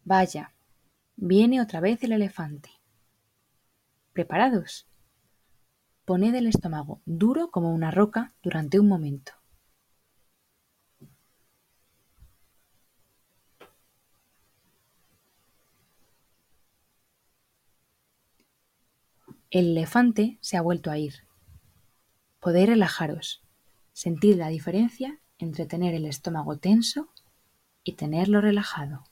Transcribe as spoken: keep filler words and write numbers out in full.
Vaya, viene otra vez el elefante. ¿Preparados? Poned el estómago duro como una roca durante un momento. El elefante se ha vuelto a ir. Podéis relajaros, sentir la diferencia entre tener el estómago tenso y tenerlo relajado.